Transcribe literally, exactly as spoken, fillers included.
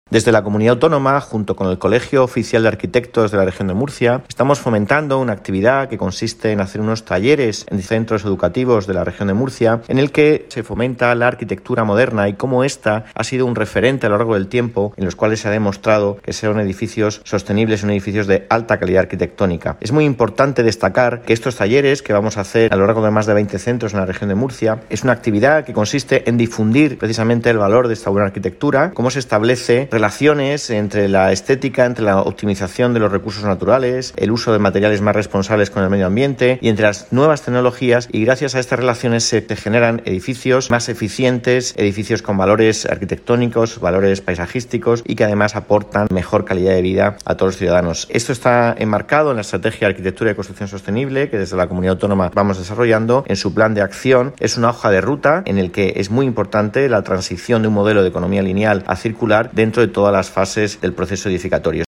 Desde la Comunidad Autónoma, junto con el Colegio Oficial de Arquitectos de la Región de Murcia, estamos fomentando una actividad que consiste en hacer unos talleres en centros educativos de la Región de Murcia, en el que se fomenta la arquitectura moderna y cómo ésta ha sido un referente a lo largo del tiempo, en los cuales se ha demostrado que son edificios sostenibles y son edificios de alta calidad arquitectónica. Es muy importante destacar que estos talleres que vamos a hacer a lo largo de más de veinte centros en la Región de Murcia es una actividad que consiste en difundir precisamente el valor de esta buena arquitectura, cómo se establece relaciones entre la estética, entre la optimización de los recursos naturales, el uso de materiales más responsables con el medio ambiente y entre las nuevas tecnologías, y gracias a estas relaciones se generan edificios más eficientes, edificios con valores arquitectónicos, valores paisajísticos y que además aportan mejor calidad de vida a todos los ciudadanos. Esto está enmarcado en la Estrategia de Arquitectura y Construcción Sostenible que desde la Comunidad Autónoma vamos desarrollando. En su plan de acción es una hoja de ruta en el que es muy importante la transición de un modelo de economía lineal a circular dentro de todas las fases del proceso edificatorio.